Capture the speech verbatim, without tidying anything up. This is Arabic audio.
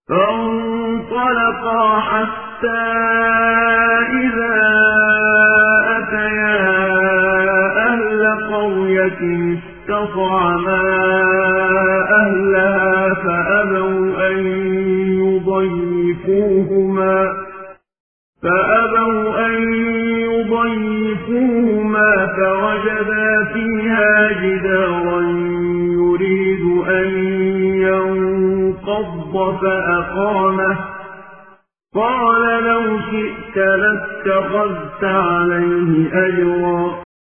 فانطلقا حتى إذا أتيا أهل قرية استصعما أهلها فأبوا أن يضيفوهما فأبوا أن يضيفوهما فوجدا فيها جدارا يريد أن ينقض فأقامه قال لو شئت لاتخذت عليه أجرا